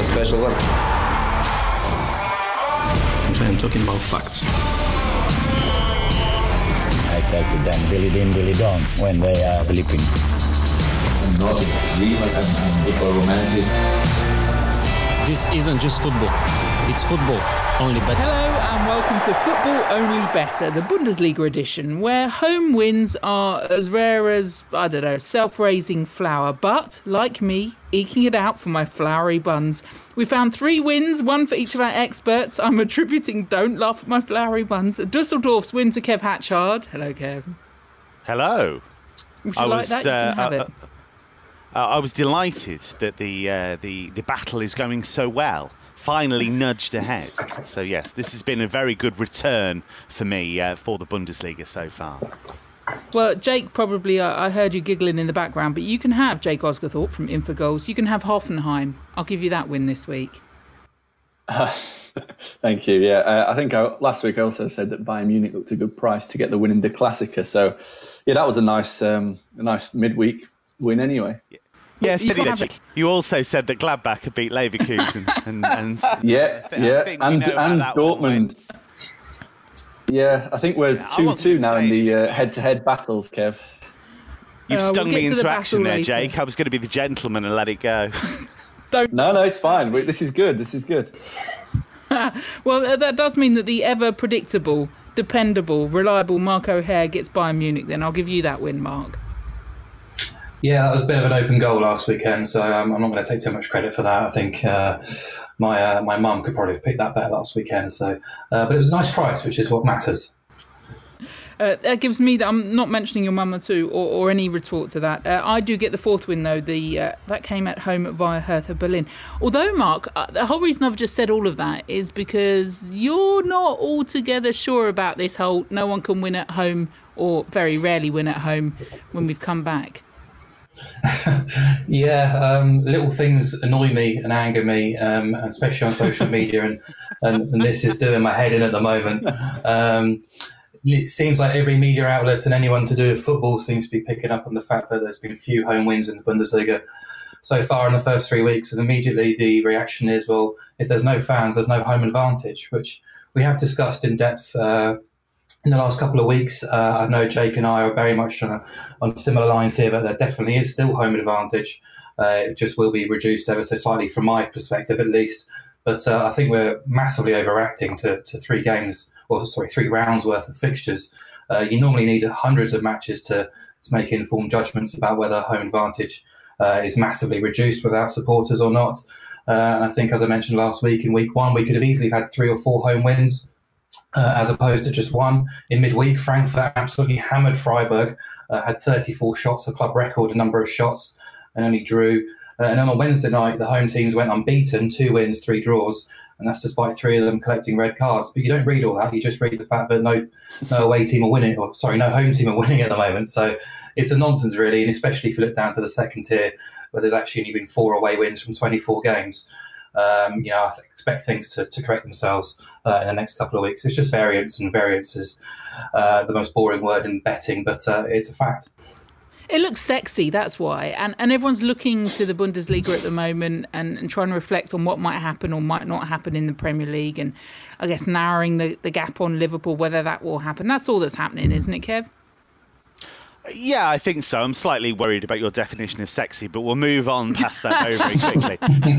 a special one. I'm talking about facts. I tell to them, Billy Din, Billy Don, when they are sleeping. I'm not a dreamer, I'm football romantic. This isn't just football. It's football, only better. Hello and welcome to Football Only Better, the Bundesliga edition, where home wins are as rare as, I don't know, self-raising flour. But, like me, eking it out for my floury buns. We found 3 wins, one for each of our experts. I'm attributing Don't Laugh at My Floury Buns. Dusseldorf's win to Kev Hatchard. Hello, Kev. Hello. Would you like that? You can have it. I was delighted that the battle is going so well. Finally nudged ahead. So yes, this has been a very good return for me for the Bundesliga so far. Well, Jake, probably, I heard you giggling in the background, but you can have Jake Osgathorpe from Infogoals. You can have Hoffenheim. I'll give you that win this week. Thank you. Yeah, I think last week I also said that Bayern Munich looked a good price to get the win in the Klassiker. So, yeah, that was a nice midweek win anyway. Yes, you also said that Gladbach had beat Leverkusen. and and Dortmund. Yeah, I think we're 2-2 now in the head-to-head battles, Kev. You've stung me into action there, Jake. I was going to be the gentleman and let it go. No, it's fine. This is good. Well, that does mean that the ever-predictable, dependable, reliable Mark O'Hare gets Bayern Munich then. I'll give you that win, Mark. Yeah, that was a bit of an open goal last weekend, so I'm not going to take too much credit for that. I think my mum could probably have picked that bet last weekend. So, but it was a nice price, which is what matters. That gives me that. I'm not mentioning your mum too, or any retort to that. I do get the 4th win though. That came at home via Hertha Berlin. Although, Mark, the whole reason I've just said all of that is because you're not altogether sure about this whole no one can win at home or very rarely win at home when we've come back. Yeah, little things annoy me and anger me, especially on social media, and this is doing my head in at the moment. It seems like every media outlet and anyone to do with football seems to be picking up on the fact that there's been a few home wins in the Bundesliga so far in the first 3 weeks, and immediately the reaction is, well, if there's no fans, there's no home advantage, which we have discussed in depth in the last couple of weeks. I know Jake and I are very much on similar lines here, but there definitely is still home advantage. It just will be reduced ever so slightly from my perspective, at least. But I think we're massively overreacting to 3 rounds worth of fixtures. You normally need hundreds of matches to make informed judgments about whether home advantage is massively reduced without supporters or not. And I think, as I mentioned last week, in week 1, we could have easily had 3 or 4 home wins. As opposed to just 1 in midweek. Frankfurt absolutely hammered Freiburg, had 34 shots, a club record, a number of shots, and only drew. And then on Wednesday night, the home teams went unbeaten, 2 wins, 3 draws, and that's despite 3 of them collecting red cards. But you don't read all that. You just read the fact that no away team are winning, no home team are winning at the moment. So it's a nonsense, really, and especially if you look down to the second tier, where there's actually only been 4 away wins from 24 games. I expect things to correct themselves in the next couple of weeks. It's just variance, and variance is the most boring word in betting, but it's a fact. It looks sexy, that's why. And everyone's looking to the Bundesliga at the moment and trying to reflect on what might happen or might not happen in the Premier League, and I guess narrowing the gap on Liverpool, whether that will happen. That's all that's happening, isn't it, Kev? Yeah, I think so. I'm slightly worried about your definition of sexy, but we'll move on past that very quickly.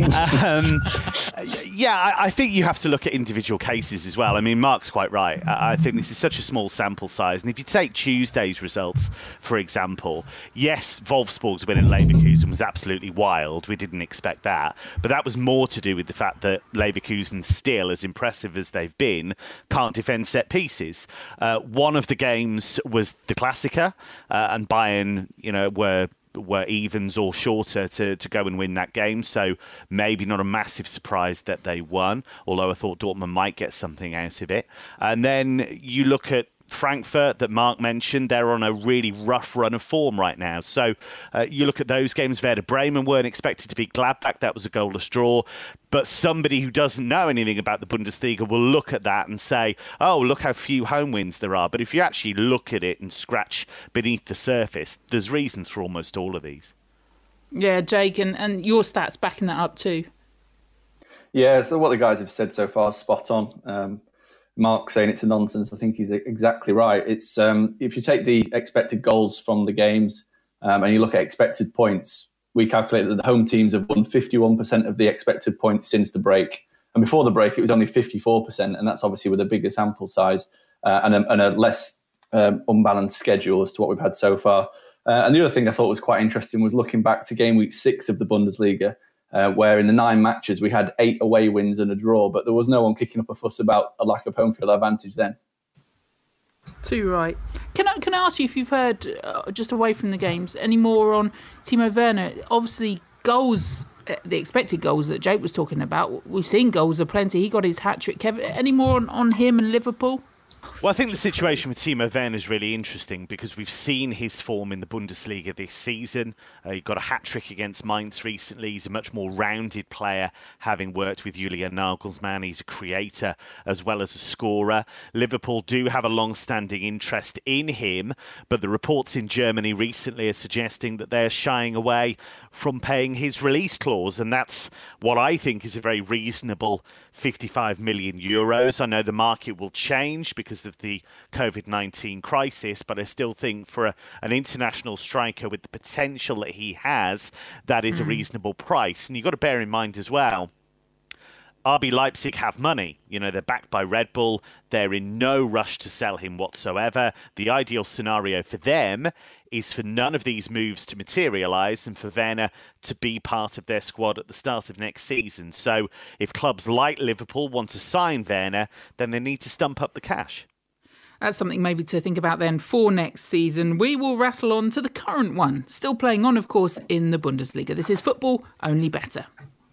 I think you have to look at individual cases as well. I mean, Mark's quite right. I think this is such a small sample size. And if you take Tuesday's results, for example, yes, Wolfsburg's win at Leverkusen was absolutely wild. We didn't expect that. But that was more to do with the fact that Leverkusen, still as impressive as they've been, can't defend set pieces. One of the games was the Klassiker. And Bayern, were evens or shorter to go and win that game. So maybe not a massive surprise that they won, although I thought Dortmund might get something out of it. And then you look at Frankfurt that Mark mentioned, they're on a really rough run of form right now. So you look at those games, Werder Bremen weren't expected to beat Gladbach. That was a goalless draw. But somebody who doesn't know anything about the Bundesliga will look at that and say, oh, look how few home wins there are. But if you actually look at it and scratch beneath the surface, there's reasons for almost all of these. Yeah, Jake, and your stats backing that up too. Yeah, so what the guys have said so far is spot on. Mark saying it's a nonsense. I think he's exactly right. It's if you take the expected goals from the games and you look at expected points, we calculate that the home teams have won 51% of the expected points since the break. And before the break, it was only 54%, and that's obviously with a bigger sample size and a less unbalanced schedule as to what we've had so far. And the other thing I thought was quite interesting was looking back to game week 6 of the Bundesliga, where in the 9 matches we had 8 away wins and a draw, but there was no one kicking up a fuss about a lack of home field advantage then. Too right. Can I ask you if you've heard, just away from the games, any more on Timo Werner? Obviously, goals, the expected goals that Jake was talking about, we've seen goals aplenty. He got his hat-trick. Kevin, any more on him and Liverpool? Well, I think the situation with Timo Werner is really interesting because we've seen his form in the Bundesliga this season. He got a hat-trick against Mainz recently. He's a much more rounded player, having worked with Julian Nagelsmann. He's a creator as well as a scorer. Liverpool do have a long-standing interest in him, but the reports in Germany recently are suggesting that they're shying away from paying his release clause, and that's what I think is a very reasonable 55 million euros. I know the market will change because of the COVID-19 crisis, but I still think for an international striker with the potential that he has, that is a reasonable price. And you've got to bear in mind as well, RB Leipzig have money. You know, they're backed by Red Bull. They're in no rush to sell him whatsoever. The ideal scenario for them is for none of these moves to materialise and for Werner to be part of their squad at the start of next season. So if clubs like Liverpool want to sign Werner, then they need to stump up the cash. That's something maybe to think about then for next season. We will rattle on to the current one, still playing on, of course, in the Bundesliga. This is football, only better.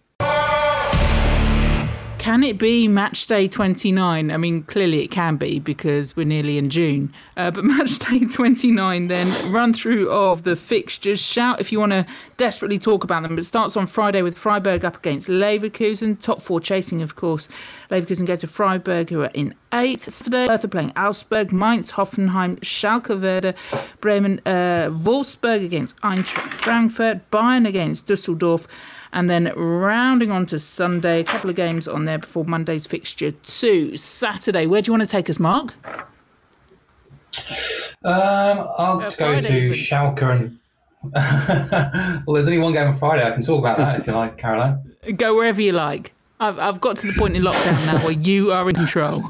Can it be match day 29? I mean, clearly it can be because we're nearly in June. But match day 29 then, run through of the fixtures. Shout if you want to desperately talk about them. It starts on Friday with Freiburg up against Leverkusen. Top 4 chasing, of course. Leverkusen go to Freiburg, who are in 8th. Yesterday, Hertha playing Augsburg, Mainz, Hoffenheim, Schalke, Werder, Bremen, Wolfsburg against Eintracht Frankfurt, Bayern against Düsseldorf. And then rounding on to Sunday, a couple of games on there before Monday's fixture 2. Saturday, where do you want to take us, Mark? I'll go to Schalke and... Well, there's only one game on Friday. I can talk about that if you like, Caroline. Go wherever you like. I've got to the point in lockdown now where you are in control.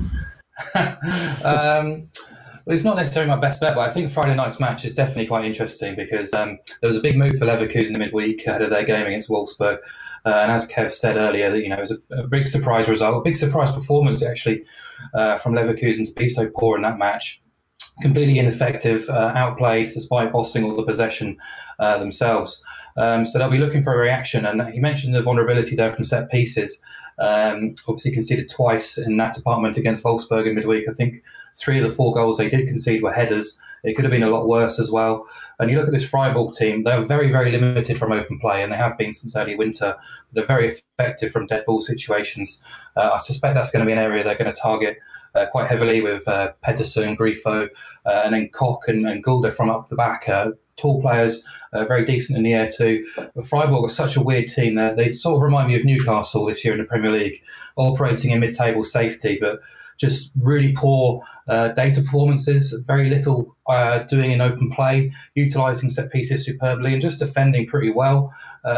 Well, it's not necessarily my best bet, but I think Friday night's match is definitely quite interesting because there was a big move for Leverkusen midweek ahead of their game against Wolfsburg. And as Kev said earlier, you know, it was a big surprise result, a big surprise performance actually from Leverkusen to be so poor in that match. Completely ineffective, outplayed despite bossing all the possession themselves. So they'll be looking for a reaction. And he mentioned the vulnerability there from set pieces. Obviously conceded twice in that department against Wolfsburg in midweek. I think 3 of the 4 goals they did concede were headers. It could have been a lot worse as well. And you look at this Freiburg team, they're very, very limited from open play, and they have been since early winter. They're very effective from dead ball situations. I suspect that's going to be an area they're going to target quite heavily with Pedersen, Grifo, and then Koch and Gulde from up the back. Tall players, very decent in the air too. But Freiburg are such a weird team. They sort of remind me of Newcastle this year in the Premier League, operating in mid-table safety, but just really poor data performances, very little doing in open play, utilising set pieces superbly and just defending pretty well.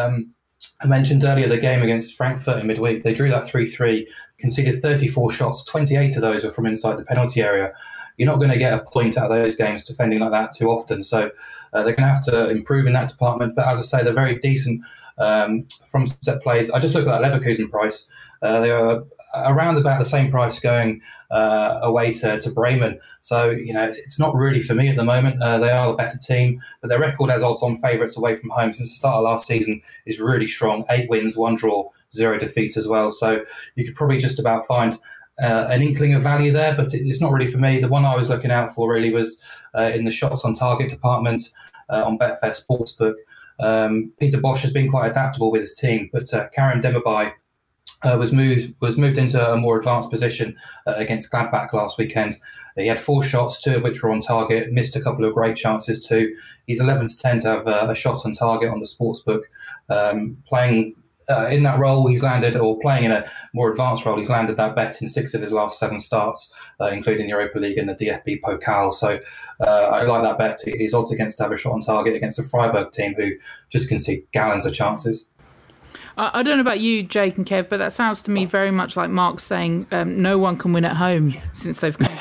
I mentioned earlier the game against Frankfurt in midweek. They drew that 3-3, conceded 34 shots, 28 of those were from inside the penalty area. You're not going to get a point out of those games defending like that too often. So they're going to have to improve in that department. But as I say, they're very decent from set plays. I just look at that Leverkusen price. They are around about the same price going away to Bremen. So, you know, it's not really for me at the moment. They are the better team, but their record as odds-on favourites away from home since the start of last season is really strong. 8 wins, 1 draw, 0 defeats as well. So you could probably just about find an inkling of value there, but it's not really for me. The one I was looking out for really was in the shots on target department on Betfair Sportsbook. Peter Bosch has been quite adaptable with his team, but Karim Demirbay was moved into a more advanced position against Gladbach last weekend. He had 4 shots, 2 of which were on target, missed a couple of great chances too. He's 11 to 10 to have a shot on target on the sportsbook, playing in that role, he's landed, or playing in a more advanced role, he's landed that bet in 6 of his last 7 starts, including Europa League and the DFB Pokal. So I like that bet. His odds against to have a shot on target against a Freiburg team who just concede gallons of chances. I don't know about you, Jake and Kev, but that sounds to me very much like Mark saying no one can win at home since they've come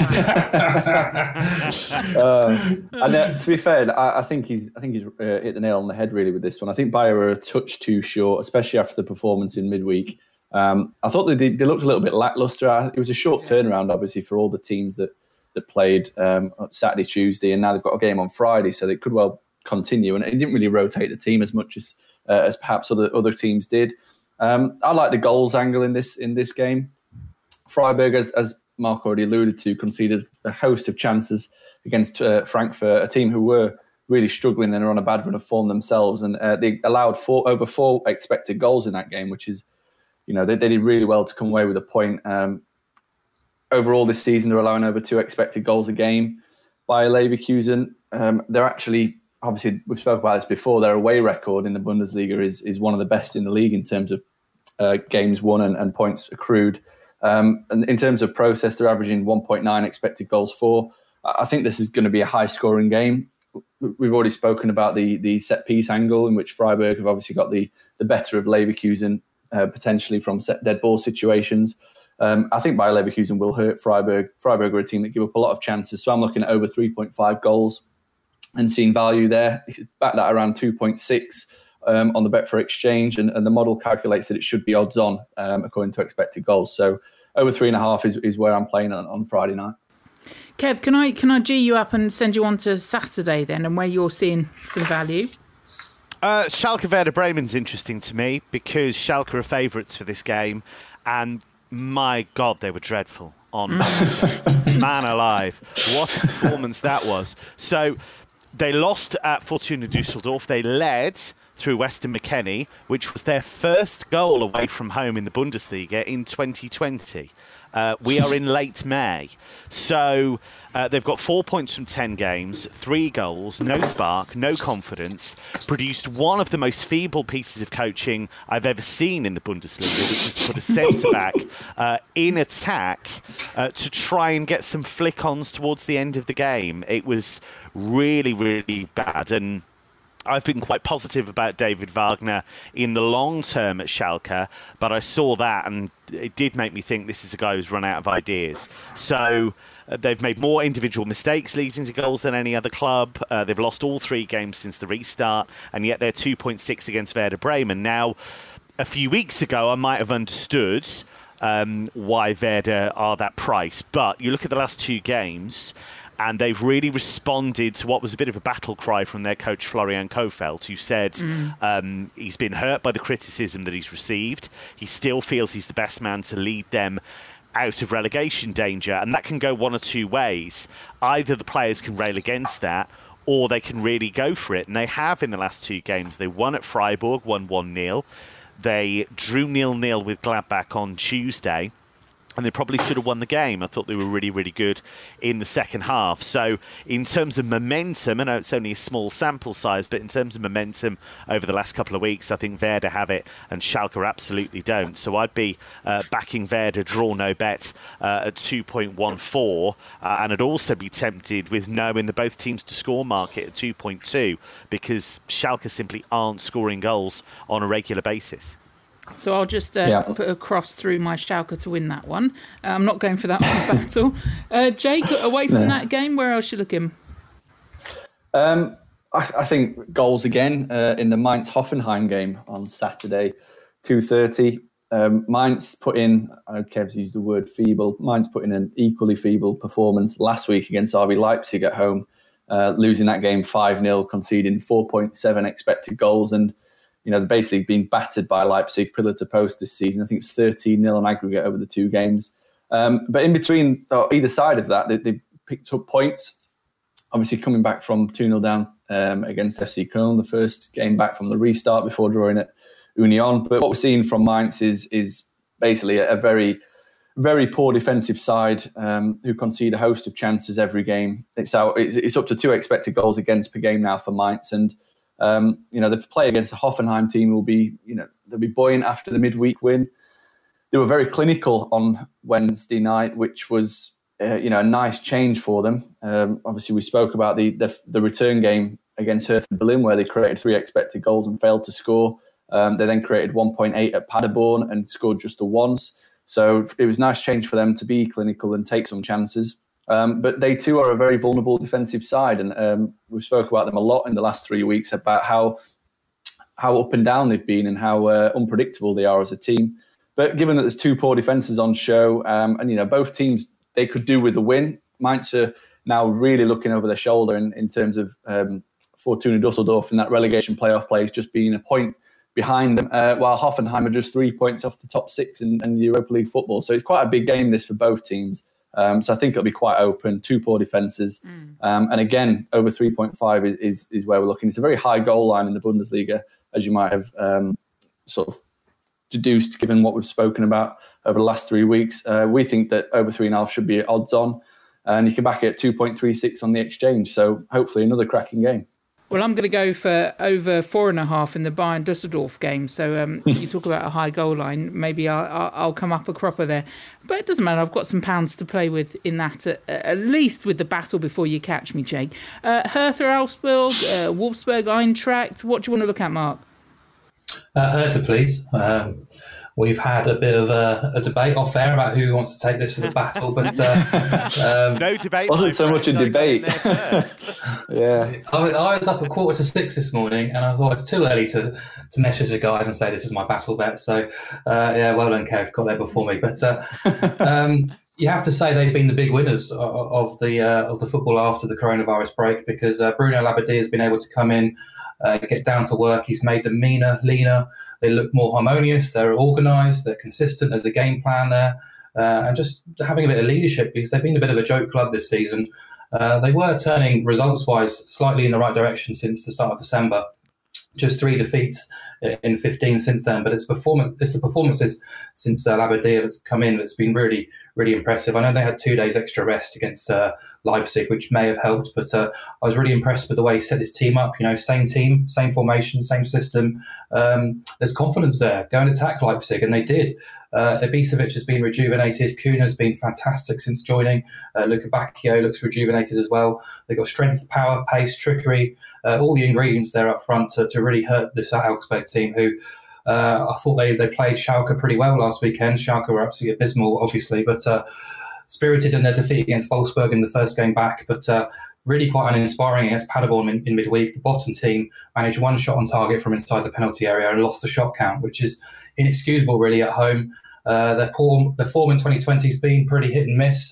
back. To be fair, I think he's hit the nail on the head really with this one. I think Bayer are a touch too short, especially after the performance in midweek. I thought they looked a little bit lacklustre. It was a short turnaround, obviously, for all the teams that played Saturday, Tuesday, and now they've got a game on Friday, so they could well continue. And it didn't really rotate the team as much as perhaps other teams did. I like the goals angle in this game. Freiburg, as Mark already alluded to, conceded a host of chances against Frankfurt, a team who were really struggling and are on a bad run of form themselves. And they allowed over 4 expected goals in that game, which is, they did really well to come away with a point. Overall this season, they're allowing over 2 expected goals a game. Bayer Leverkusen, they're actually, obviously, we've spoken about this before, their away record in the Bundesliga is one of the best in the league in terms of games won and points accrued. And in terms of process, they're averaging 1.9 expected goals for. I think this is going to be a high-scoring game. We've already spoken about the set-piece angle, in which Freiburg have obviously got the better of Leverkusen, potentially from dead ball situations. I think Bayer Leverkusen will hurt Freiburg. Freiburg are a team that give up a lot of chances, so I'm looking at over 3.5 goals and seeing value there. Back that around 2.6 on the Betfair Exchange, and the model calculates that it should be odds on according to expected goals. So over 3.5 is where I'm playing on Friday night. Kev, can I G you up and send you on to Saturday then, and where you're seeing some value? Schalke Werder Bremen's interesting to me because Schalke are favourites for this game, and my God, they were dreadful on Wednesday. Man alive, what a performance that was. So they lost at Fortuna Düsseldorf. They led through Weston McKennie, which was their first goal away from home in the Bundesliga in 2020. We are in late May. So they've got 4 points from 10 games, 3 goals, no spark, no confidence, produced one of the most feeble pieces of coaching I've ever seen in the Bundesliga, which is to put a centre-back in attack to try and get some flick-ons towards the end of the game. It was really, really bad. And I've been quite positive about David Wagner in the long term at Schalke, but I saw that and it did make me think this is a guy who's run out of ideas. So they've made more individual mistakes leading to goals than any other club. They've lost all 3 games since the restart, and yet they're 2.6 against Werder Bremen. Now, a few weeks ago, I might have understood why Werder are that price, but you look at the last 2 games, and they've really responded to what was a bit of a battle cry from their coach, Florian Kohfeldt, who said he's been hurt by the criticism that he's received. He still feels he's the best man to lead them out of relegation danger. And that can go one or 2 ways. Either the players can rail against that, or they can really go for it. And they have in the last 2 games. They won at Freiburg, won 1-0. They drew 0-0 with Gladbach on Tuesday. And they probably should have won the game. I thought they were really, really good in the second half. So in terms of momentum, I know it's only a small sample size, but in terms of momentum over the last couple of weeks, I think Werder have it and Schalke absolutely don't. So I'd be backing Werder draw no bet at 2.14. And I'd also be tempted with no in the both teams to score market at 2.2 because Schalke simply aren't scoring goals on a regular basis. So I'll just put a cross through my Schalke to win that one. I'm not going for that one battle. Jake, away from that game, where else are you looking? I think goals again in the Mainz-Hoffenheim game on Saturday, 2:30. Mainz put in, Kev's used the word feeble, Mainz put in an equally feeble performance last week against RB Leipzig at home, losing that game 5-0, conceding 4.7 expected goals, and they've basically been battered by Leipzig pillar to post this season. I think it's 13-0 on aggregate over the 2 games. But in between, or either side of that, they picked up points. Obviously, coming back from 2-0 down against FC Köln, the first game back from the restart before drawing at Union. But what we're seeing from Mainz is basically a very, very poor defensive side who concede a host of chances every game. It's up to 2 expected goals against per game now for Mainz, and The play against the Hoffenheim team will be, they'll be buoyant after the midweek win. They were very clinical on Wednesday night, which was, a nice change for them. Obviously, we spoke about the return game against Hertha Berlin, where they created 3 expected goals and failed to score. They then created 1.8 at Paderborn and scored just the once. So it was a nice change for them to be clinical and take some chances. But they too are a very vulnerable defensive side. And we spoke about them a lot in the last 3 weeks about how up and down they've been and how unpredictable they are as a team. But given that there's 2 poor defences on show, and both teams, they could do with a win. Mainz are now really looking over their shoulder in terms of Fortuna Dusseldorf in that relegation playoff place, just being a point behind them, while Hoffenheim are just 3 points off the top 6 in Europa League football. So it's quite a big game, this, for both teams. So I think it'll be quite open, 2 poor defences. And again, over 3.5 is where we're looking. It's a very high goal line in the Bundesliga, as you might have sort of deduced, given what we've spoken about over the last 3 weeks. We think that over 3.5 should be odds on, and you can back it at 2.36 on the exchange. So hopefully another cracking game. Well, I'm going to go for over 4.5 in the Bayern Dusseldorf game. So you talk about a high goal line. Maybe I'll come up a cropper there. But it doesn't matter. I've got some pounds to play with in that, at least with the battle before you catch me, Jake. Hertha Augsburg, Wolfsburg Eintracht. What do you want to look at, Mark? Hertha, please. We've had a bit of a debate off air about who wants to take this for the battle, but no debate. Wasn't so much a debate. Yeah, I was up at 5:45 this morning, and I thought it's too early to message the guys and say this is my battle bet. So well done, Kev, got there before me. But you have to say they've been the big winners of the football after the coronavirus break, because Bruno Labbadia has been able to come in, get down to work. He's made them leaner. They look more harmonious. They're organised. They're consistent. There's a game plan there, and just having a bit of leadership, because they've been a bit of a joke club this season. They were turning results-wise slightly in the right direction since the start of December. Just 3 defeats in 15 since then, but it's the performances since Labbadia that's come in that's been really, really impressive. I know they had 2 days extra rest against Leipzig, which may have helped, but I was really impressed with the way he set his team up. Same team, same formation, same system. There's confidence there. Go and attack Leipzig, and they did. Ibisevic has been rejuvenated. Kuhner's been fantastic since joining. Luka Bacchio looks rejuvenated as well. They've got strength, power, pace, trickery, all the ingredients there up front to really hurt this Augsburg team, who I thought they played Schalke pretty well last weekend. Schalke were absolutely abysmal, obviously, but spirited in their defeat against Wolfsburg in the first game back, but really quite uninspiring against Paderborn in midweek. The bottom team managed 1 shot on target from inside the penalty area and lost the shot count, which is inexcusable really at home. Their form in 2020 has been pretty hit and miss.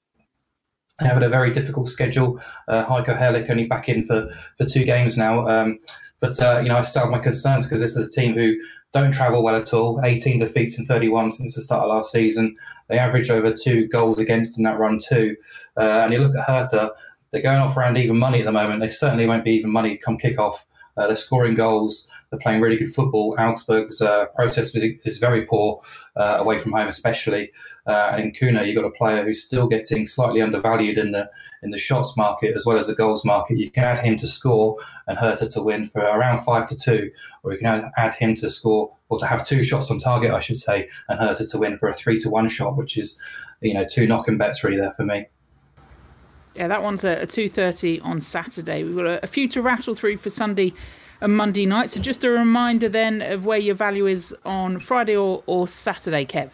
They have had a very difficult schedule. Heiko Herrlich only back in for 2 games now. But I still have my concerns, because this is a team who don't travel well at all. 18 defeats in 31 since the start of last season. They average over 2 goals against in that run too. And you look at Hertha, they're going off around even money at the moment. They certainly won't be even money come kick-off. They're scoring goals. They're playing really good football. Augsburg's process is very poor, away from home especially. And in Kuhner, you've got a player who's still getting slightly undervalued in the shots market as well as the goals market. You can add him to score and Hertha to win for around 5-2, or you can add him to score, or to have 2 shots on target, I should say, and Hertha to win for a 3-1 shot, which is 2 knock-and bets really there for me. Yeah, that one's a 2:30 on Saturday. We've got a few to rattle through for Sunday and Monday night. So just a reminder then of where your value is on Friday or Saturday, Kev.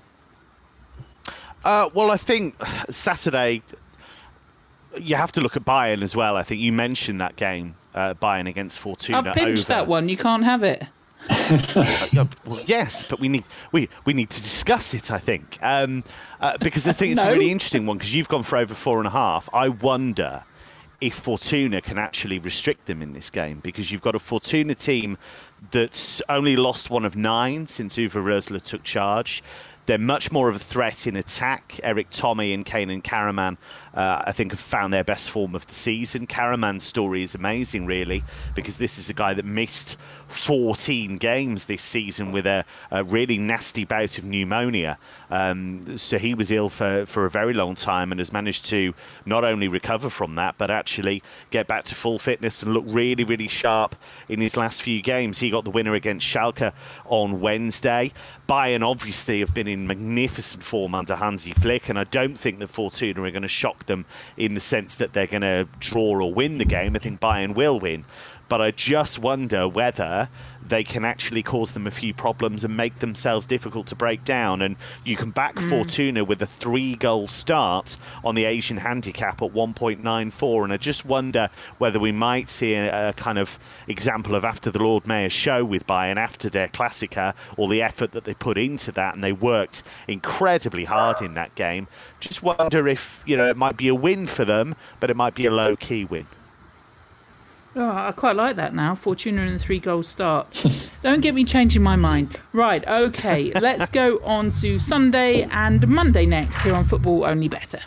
Well, I think Saturday, you have to look at Bayern as well. I think you mentioned that game, Bayern against Fortuna. I've pinched that one. You can't have it. Well, yes, but we need to discuss it, I think, because I think it's a really interesting one, because you've gone for over 4.5. I wonder if Fortuna can actually restrict them in this game, because you've got a Fortuna team that's only lost 1 of 9 since Uwe Rösler took charge. They're much more of a threat in attack. Eric Tommy and Kenan Karaman I think have found their best form of the season. Karaman's story is amazing, really, because this is a guy that missed 14 games this season with a really nasty bout of pneumonia. So he was ill for a very long time and has managed to not only recover from that, but actually get back to full fitness and look really, really sharp in his last few games. He got the winner against Schalke on Wednesday. Bayern obviously have been in magnificent form under Hansi Flick, and I don't think that Fortuna are going to shock them in the sense that they're going to draw or win the game. I think Bayern will win. But I just wonder whether they can actually cause them a few problems and make themselves difficult to break down. And you can back Fortuna with a 3-goal start on the Asian handicap at 1.94. And I just wonder whether we might see a kind of example of after the Lord Mayor's show with Bayern, after their Klassiker, or the effort that they put into that. And they worked incredibly hard in that game. Just wonder if, it might be a win for them, but it might be a low-key win. Oh, I quite like that now. Fortuna and a 3-goal start. Don't get me changing my mind. Right, okay. Let's go on to Sunday and Monday next here on Football Only Better.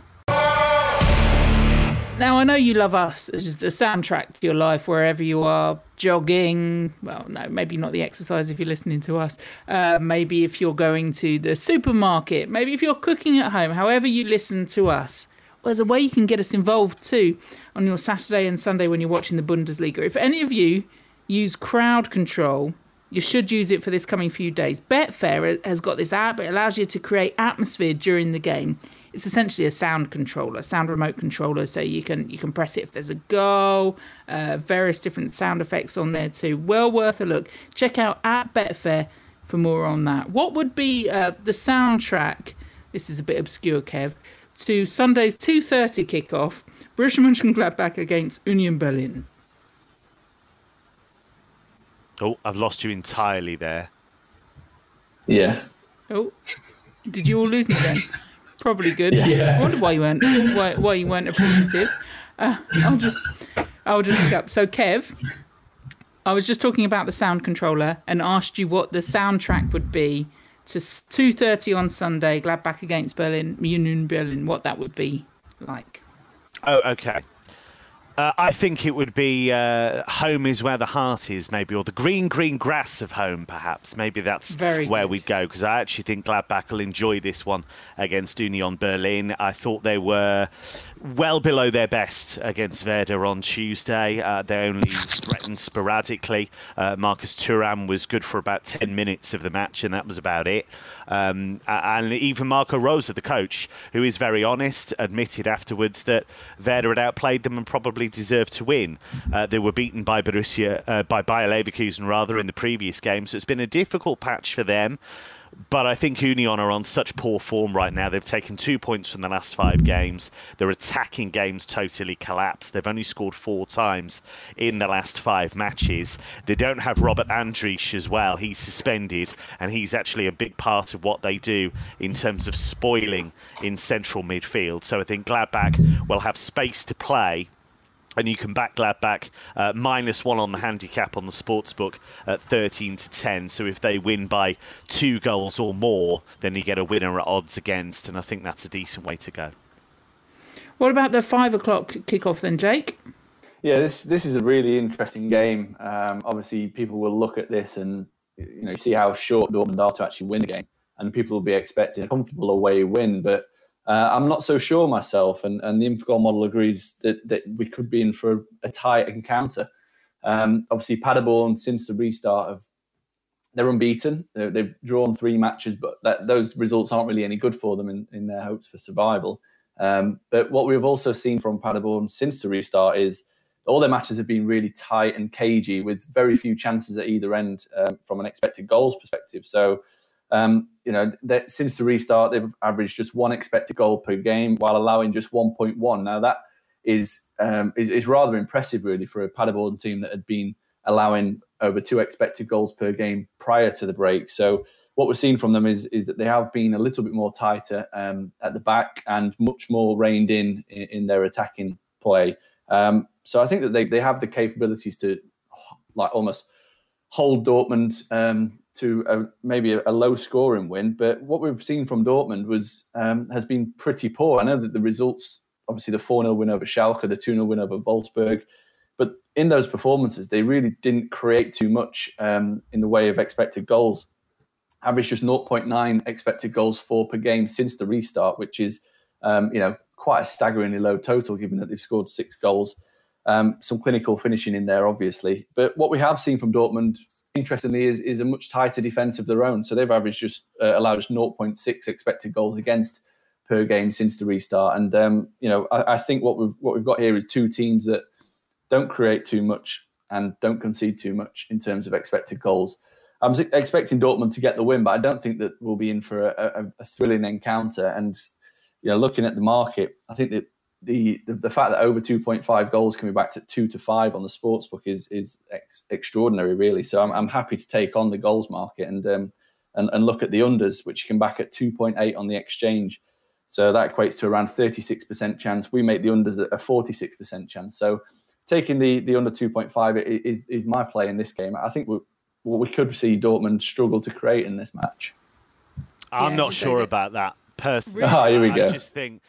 Now, I know you love us as the soundtrack to your life wherever you are, jogging. Well, no, maybe not the exercise if you're listening to us. Maybe if you're going to the supermarket. Maybe if you're cooking at home. However you listen to us. Well, there's a way you can get us involved too on your Saturday and Sunday when you're watching the Bundesliga. If any of you use crowd control, you should use it for this coming few days. Betfair has got this app. It allows you to create atmosphere during the game. It's essentially a sound controller, sound remote controller, so you can press it if there's a goal, various different sound effects on there too. Well worth a look. Check out at Betfair for more on that. What would be the soundtrack? This is a bit obscure, Kev. To Sunday's 2:30 kickoff, Borussia Mönchengladbach against Union Berlin. Oh, I've lost you entirely there. Yeah. Oh, did you all lose me then? Probably good. Yeah. I wonder why you weren't appreciative. I'll just look up. So, Kev, I was just talking about the sound controller and asked you what the soundtrack would be to 2:30 on Sunday, Gladbach against Union Berlin, what that would be like. Oh, okay. I think it would be home is where the heart is, maybe, or the green grass of home, perhaps. Maybe that's where we'd go, because I actually think Gladbach will enjoy this one against Union Berlin. I thought they were well below their best against Werder on Tuesday. They only threatened sporadically. Marcus Thuram was good for about 10 minutes of the match, and that was about it. And even Marco Rosa, the coach, who is very honest, admitted afterwards that Werder had outplayed them and probably deserved to win. They were beaten by Bayer Leverkusen in the previous game, so it's been a difficult patch for them. But I think Union are on such poor form right now. They've taken 2 points from the last 5 games. Their attacking games totally collapsed. They've only scored 4 times in the last 5 matches. They don't have Robert Andrich as well. He's suspended, and he's actually a big part of what they do in terms of spoiling in central midfield. So I think Gladbach will have space to play. And you can back Gladbach -1 on the handicap on the sportsbook at 13-10. So if they win by 2 goals or more, then you get a winner at odds against. And I think that's a decent way to go. What about the 5 o'clock kickoff then, Jake? Yeah, this is a really interesting game. Obviously, people will look at this and see how short Dortmund are to actually win the game. And people will be expecting a comfortable away win. But I'm not so sure myself, and the Infogol model agrees that we could be in for a tight encounter. Obviously, Paderborn, since the restart, they're unbeaten. They've drawn 3 matches, but those results aren't really any good for them in their hopes for survival. But what we've also seen from Paderborn since the restart is all their matches have been really tight and cagey, with very few chances at either end from an expected goals perspective. So, since the restart, they've averaged just 1 expected goal per game while allowing just 1.1. Now that is rather impressive, really, for a Paderborn team that had been allowing over 2 expected goals per game prior to the break. So what we're seeing from them is that they have been a little bit more tighter at the back and much more reined in their attacking play. So I think that they have the capabilities to almost hold Dortmund to maybe a low-scoring win. But what we've seen from Dortmund has been pretty poor. I know that the results obviously the 4-0 win over Schalke, the 2-0 win over Wolfsburg. But in those performances, they really didn't create too much in the way of expected goals. Averaged just 0.9 expected goals for per game since the restart, which is quite a staggeringly low total, given that they've scored 6 goals. Some clinical finishing in there, obviously. But what we have seen from Dortmund, interestingly, is a much tighter defence of their own. So they've averaged allowed just 0.6 expected goals against per game since the restart. And I think what we've got here is two teams that don't create too much and don't concede too much in terms of expected goals. I'm expecting Dortmund to get the win, but I don't think that we'll be in for a thrilling encounter. And looking at the market, I think that the fact that over 2.5 goals can be backed at 2 to 5 on the sportsbook is extraordinary, really. So I'm happy to take on the goals market and look at the unders, which you can back at 2.8 on the exchange. So that equates to around 36% chance. We make the unders at a 46% chance. So taking the under 2.5 is my play in this game. I think we could see Dortmund struggle to create in this match. I'm not sure about that. Personally, here we go. I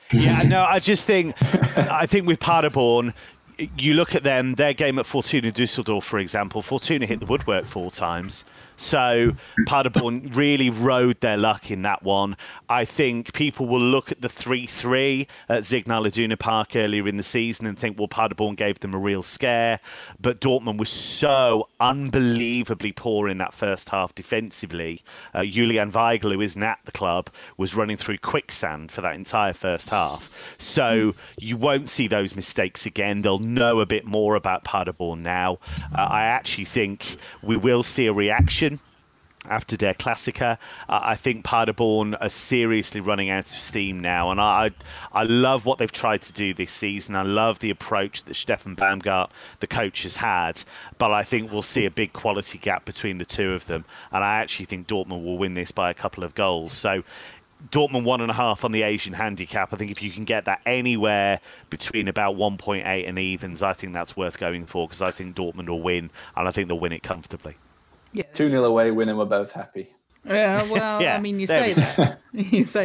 think with Paderborn, you look at them, their game at Fortuna Düsseldorf, for example, Fortuna hit the woodwork 4 times. So Paderborn really rode their luck in that one. I think people will look at the 3-3 at Signal Iduna Park earlier in the season and think, well, Paderborn gave them a real scare. But Dortmund was so unbelievably poor in that first half defensively. Julian Weigl, who isn't at the club, was running through quicksand for that entire first half. So you won't see those mistakes again. They'll know a bit more about Paderborn now. I actually think we will see a reaction after their Klassiker. I think Paderborn are seriously running out of steam now, and I love what they've tried to do this season. I love the approach that Steffen Baumgart, the coach, has had, but I think we'll see a big quality gap between the two of them, and I actually think Dortmund will win this by a couple of goals. So Dortmund 1.5 on the Asian handicap. I think if you can get that anywhere between about 1.8 and evens, I think that's worth going for, because I think Dortmund will win, and I think they'll win it comfortably. Yeah. 2-0 away, win, and we're both happy. Yeah, well, Yeah, I mean, you say that. You say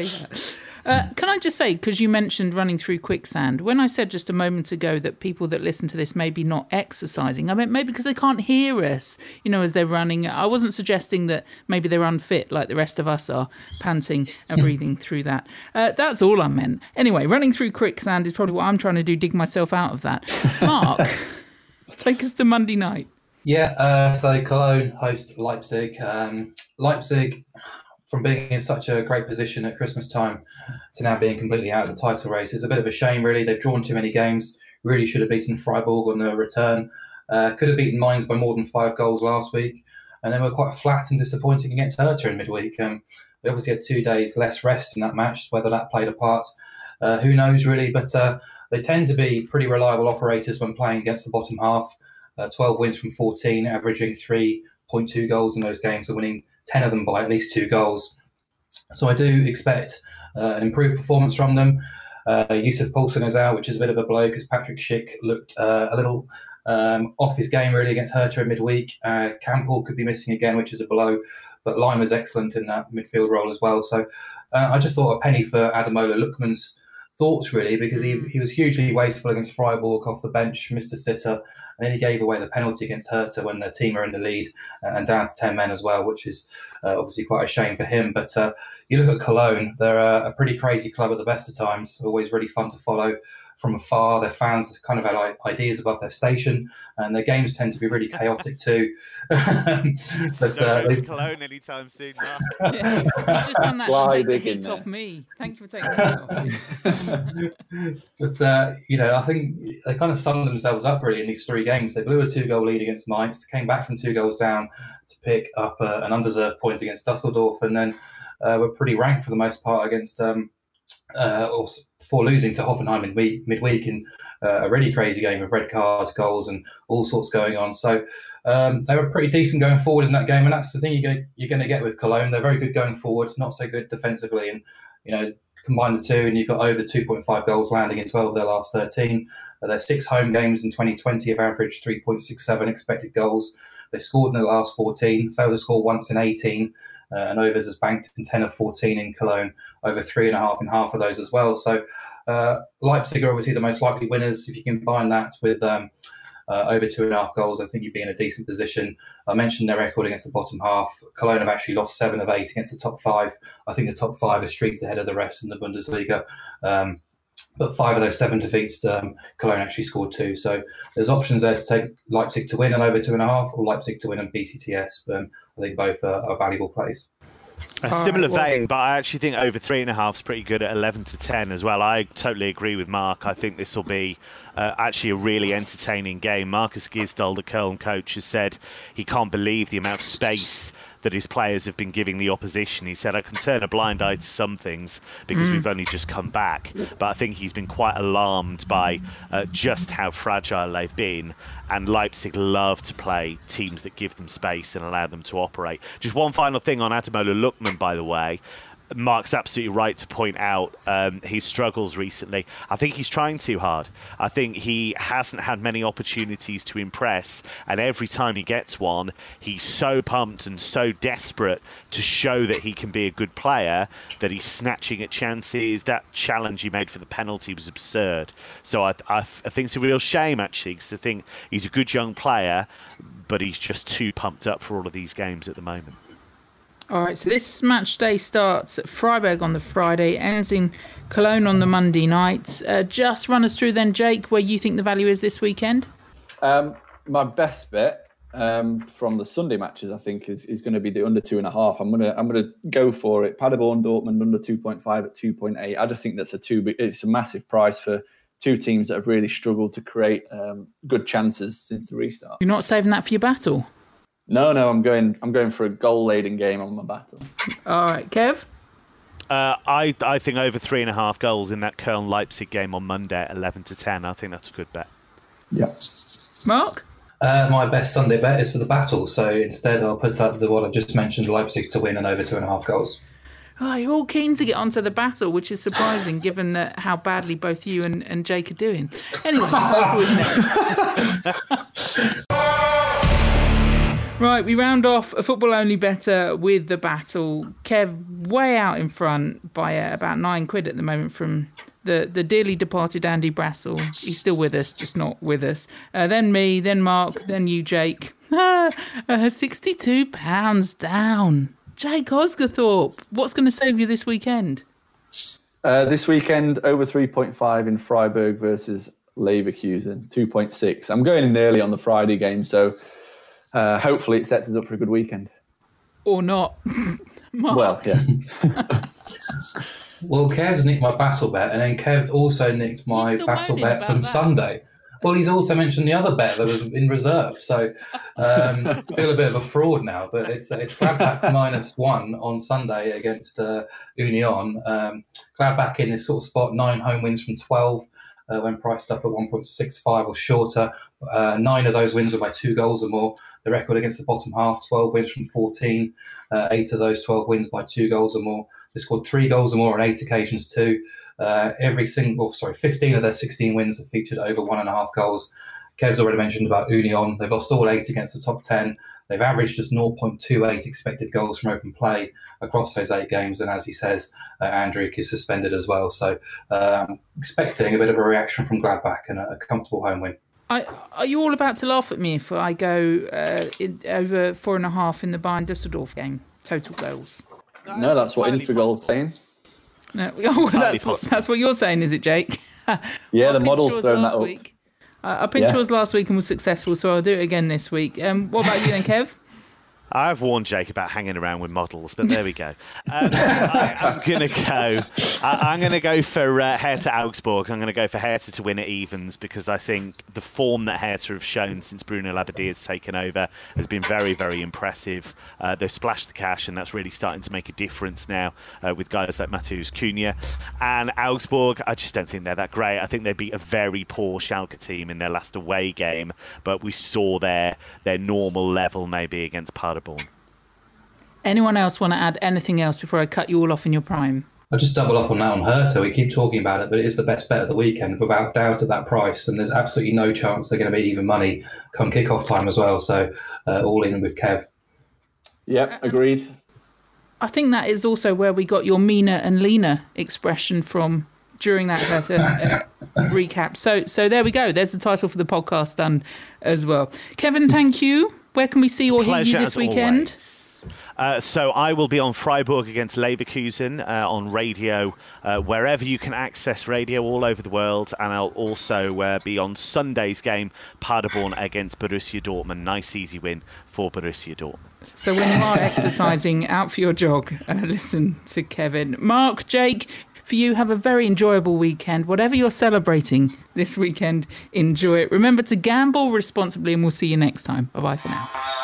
that. Can I just say, because you mentioned running through quicksand, when I said just a moment ago that people that listen to this may be not exercising, I meant maybe because they can't hear us, as they're running. I wasn't suggesting that maybe they're unfit like the rest of us are, panting and breathing through that. That's all I meant. Anyway, running through quicksand is probably what I'm trying to do, dig myself out of that. Mark, take us to Monday night. Yeah, so Cologne host Leipzig. Leipzig, from being in such a great position at Christmas time to now being completely out of the title race, is a bit of a shame, really. They've drawn too many games. Really should have beaten Freiburg on the return. Could have beaten Mainz by more than 5 goals last week. And then were quite flat and disappointing against Hertha in midweek. They obviously had 2 days less rest in that match. Whether that played a part, who knows, really. But they tend to be pretty reliable operators when playing against the bottom half. 12 wins from 14, averaging 3.2 goals in those games, and winning 10 of them by at least 2 goals. So I do expect an improved performance from them. Yusuf Poulsen is out, which is a bit of a blow, because Patrick Schick looked a little off his game, really, against Hertha in midweek. Campbell could be missing again, which is a blow, but Lime was excellent in that midfield role as well. So I just thought a penny for Ademola Lookman's thoughts, really, because he was hugely wasteful against Freiburg off the bench, missed a sitter, and then he gave away the penalty against Hertha when the team are in the lead and down to 10 men as well, which is obviously quite a shame for him. But you look at Cologne, they're a pretty crazy club at the best of times, always really fun to follow from afar. Their fans kind of have ideas above their station, and their games tend to be really chaotic too. But Don't go to Cologne anytime soon, Mark. Yeah, you've just done that to take the heat off me. Thank you for taking the heat off me. But, I think they kind of summed themselves up, really, in these 3 games. They blew a 2-goal lead against Mainz, came back from 2 goals down to pick up an undeserved point against Dusseldorf, and then were pretty ranked for the most part against before losing to Hoffenheim in midweek in a really crazy game of red cards, goals, and all sorts going on. So they were pretty decent going forward in that game, and that's the thing you're going to get with Cologne. They're very good going forward, not so good defensively, and combine the two, and you've got over 2.5 goals landing in 12 of their last 13. Their 6 home games in 2020 have averaged 3.67 expected goals. They scored in the last 14, failed to score once in 18, and overs has banked in 10 of 14 in Cologne, over 3.5 in half of those as well. So Leipzig are obviously the most likely winners. If you combine that with over 2.5 goals, I think you'd be in a decent position. I mentioned their record against the bottom half. Cologne have actually lost 7 of 8 against the top 5. I think the top 5 are streets ahead of the rest in the Bundesliga. But 5 of those 7 defeats, Cologne actually scored 2. So there's options there to take Leipzig to win and over 2.5, or Leipzig to win and BTTS. I think both are valuable plays. A similar vein, but I actually think over 3.5 is pretty good at 11 to 10 as well. I totally agree with Mark. I think this will be actually a really entertaining game. Marcus Gisdol, the Köln coach, has said he can't believe the amount of space that his players have been giving the opposition. He said, I can turn a blind eye to some things because we've only just come back. But I think he's been quite alarmed by just how fragile they've been. And Leipzig love to play teams that give them space and allow them to operate. Just one final thing on Ademola Lookman, by the way. Mark's absolutely right to point out his struggles recently. I think he's trying too hard. I think he hasn't had many opportunities to impress, and every time he gets one, he's so pumped and so desperate to show that he can be a good player that he's snatching at chances. That challenge he made for the penalty was absurd. So I think it's a real shame, actually, because I think he's a good young player, but he's just too pumped up for all of these games at the moment. All right, so this match day starts at Freiburg on the Friday, ends in Cologne on the Monday night. Just run us through then, Jake, where you think the value is this weekend. My best bet from the Sunday matches, I think, is going to be the under 2.5. I'm gonna go for it. Paderborn, Dortmund under 2.5 at 2.8. I just think that's it's a massive price for two teams that have really struggled to create good chances since the restart. You're not saving that for your battle? No, I'm going for a goal-laden game on my battle. All right, Kev? I think over 3.5 goals in that Köln-Leipzig game on Monday at 11 to 10. I think that's a good bet. Yeah. Mark? My best Sunday bet is for the battle. So instead, I'll put up what I've just mentioned, Leipzig to win and over 2.5 goals. Oh, you're all keen to get onto the battle, which is surprising given how badly both you and Jake are doing. Anyway, the battle is next. Right, we round off a football-only better with the battle. Kev way out in front by about £9 at the moment from the dearly departed Andy Brassel. He's still with us, just not with us. Then me, then Mark, then you, Jake. £62 down. Jake Osgathorpe, what's going to save you this weekend? This weekend, over 3.5 in Freiburg versus Leverkusen, 2.6. I'm going in early on the Friday game, so hopefully it sets us up for a good weekend. Or not. Mark. Well, yeah. Well, Kev's nicked my battle bet, and then Kev also nicked my battle bet from Sunday. Well, he's also mentioned the other bet that was in reserve, so feel a bit of a fraud now. But it's Gladbach -1 on Sunday against Union. Gladbach in this sort of spot, 9 home wins from 12 when priced up at 1.65 or shorter. 9 of those wins were by 2 goals or more. The record against the bottom half, 12 wins from 14. 8 of those 12 wins by 2 goals or more. They scored 3 goals or more on 8 occasions too. 15 of their 16 wins have featured over 1.5 goals. Kev's already mentioned about Union. They've lost all 8 against the top 10. They've averaged just 0.28 expected goals from open play across those 8 games. And as he says, Andrich is suspended as well. So expecting a bit of a reaction from Gladbach and a comfortable home win. Are you all about to laugh at me if I go over 4.5 in the Bayern Dusseldorf game? Total goals. No, that's what Infogol's saying. No, that's what you're saying, is it, Jake? Yeah, the model's thrown that up. I pinched yours last week and was successful, so I'll do it again this week. What about you then, Kev? I've warned Jake about hanging around with models, but there we go. I'm going to go for Hertha Augsburg. I'm going to go for Hertha to win at evens because I think the form that Hertha have shown since Bruno Labbadia has taken over has been very, very impressive. They've splashed the cash, and that's really starting to make a difference now with guys like Matheus Cunha. And Augsburg, I just don't think they're that great. I think they beat a very poor Schalke team in their last away game, but we saw their normal level maybe against Paderborn. Anyone else want to add anything else before I cut you all off in your prime? I'll just double up on that on Hertha. We keep talking about it, but it is the best bet of the weekend without doubt at that price. And there's absolutely no chance they're going to be even money come kick-off time as well. So all in with Kev. Yep, agreed. I think that is also where we got your meaner and leaner expression from during that recap. So there we go. There's the title for the podcast done as well. Kevin, thank you. Where can we see or hear you this weekend? So I will be on Freiburg against Leverkusen on radio, wherever you can access radio all over the world. And I'll also be on Sunday's game, Paderborn against Borussia Dortmund. Nice, easy win for Borussia Dortmund. So when you are exercising out for your jog, listen to Kevin. Mark, Jake, for you, have a very enjoyable weekend. Whatever you're celebrating this weekend, enjoy it. Remember to gamble responsibly, and we'll see you next time. Bye-bye for now.